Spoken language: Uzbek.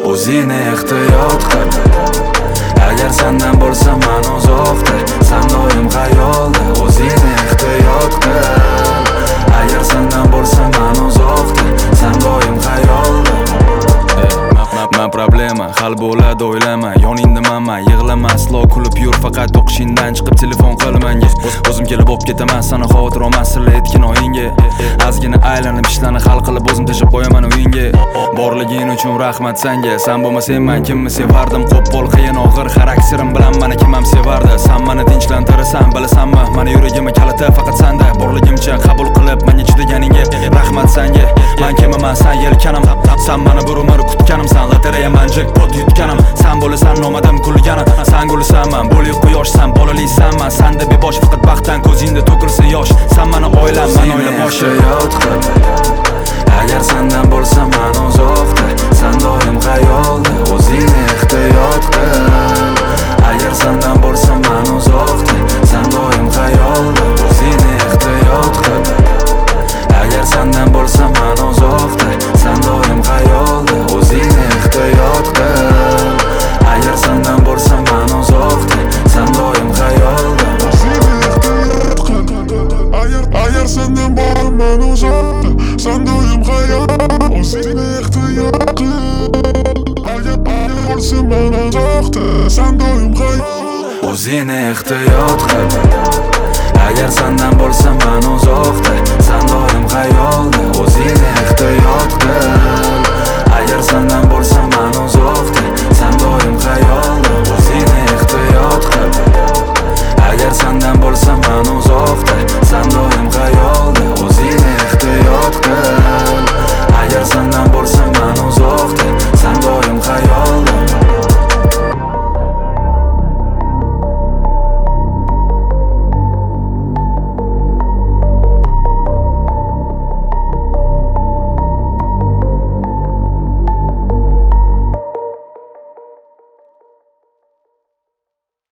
o'zingni ehtiyot qil. Agar sendan bo'lsa men uzoqda, sen doim xayolda, o'zingni ehtiyot qil. Agar sendan bo'lsa men uzoqda, sen doim xayolda. Men problema hal bo'ladi o'ylama, yoningdamanman, yig'lama aslo, kulib yur faqat o'qishingdan chiqib telefon qil menga. O'zim kelib o'p ketaman, sana xotir olmas sirli etkin o'yinga. Ozgina aylanib ishlarni hal qilib o'zim tashib qo'yaman uyingga. Borliging uchun rahmat senga, sen bo'lmasang men kimni sevardim? Qo'pol qiyin og'ir xarakterim bilan meni kim ham sevardi? Sen meni tinchlantirasan, bilasanmi? Meni yuragimga kaliti faqat senda. Borligimcha qabul qilib menga chidaganingga rahmat senga. Men kimaman, sen yelkanim, sen meni bir umr kutganimsan. Lotereya men jackpot yutganim, sen bo'lasan nomadam kulganim. Sen gulsan, men bo'li quyoshsan, bolalisan men. Senda bebosh faqat baxtdan ko'zingda to'kilsa yosh. Sen meni oilam, men oila boshi. Agar sendan bo'lsa men uzoqda, sen doim xayolda, o'zingni ehtiyot qil. Agar sendan bo'lsa men uzoqda, sen doim xayolda, o'zingni ehtiyot qil. Agar sendan bo'lsa men uzoqda, sen doim xayolda, o'zingni ehtiyot qil. Agar sendan bo'lsa men uzoqda, sen doim xayolda, o'zingni ehtiyot qil. Agar sendan bo'lsa men uzoqda, sen doim xayolda, o'zingni ehtiyot qil. Agar bo'lsa men uzoqda, sen doim xayolda, o'zingni ehtiyot qil. Agar sendan bo'lsa men uzoqda, sen doim xayolda, o'zingni ehtiyot qil. Agar sendan